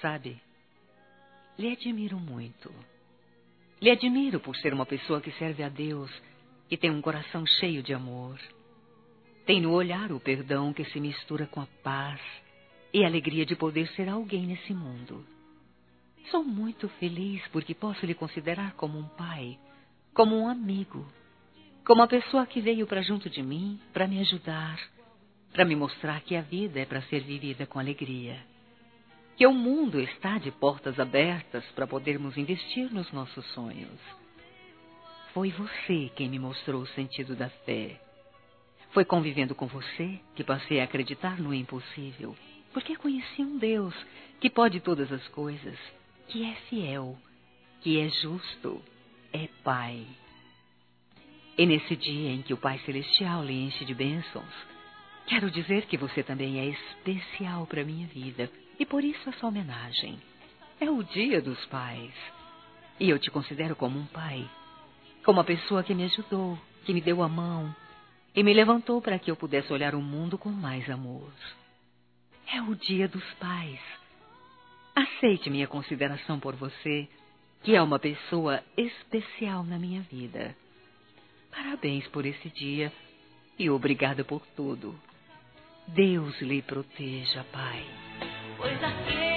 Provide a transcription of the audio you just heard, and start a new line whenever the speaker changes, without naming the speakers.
sabe? Lhe admiro muito. Lhe admiro por ser uma pessoa que serve a Deus e tem um coração cheio de amor. Tem no olhar o perdão que se mistura com a paz e a alegria de poder ser alguém nesse mundo. Sou muito feliz porque posso lhe considerar como um pai, como um amigo, como uma pessoa que veio para junto de mim para me ajudar, para me mostrar que a vida é para ser vivida com alegria, que o mundo está de portas abertas para podermos investir nos nossos sonhos. Foi você quem me mostrou o sentido da fé. Foi convivendo com você que passei a acreditar no impossível, porque conheci um Deus que pode todas as coisas, que é fiel, que é justo, é Pai. E nesse dia em que o Pai Celestial lhe enche de bênçãos, quero dizer que você também é especial para a minha vida, e por isso essa homenagem. É o Dia dos Pais, e eu te considero como um pai, como a pessoa que me ajudou, que me deu a mão, e me levantou para que eu pudesse olhar o mundo com mais amor. É o Dia dos Pais. Aceite minha consideração por você, que é uma pessoa especial na minha vida. Parabéns por esse dia e obrigada por tudo. Deus lhe proteja, Pai.
Pois aquele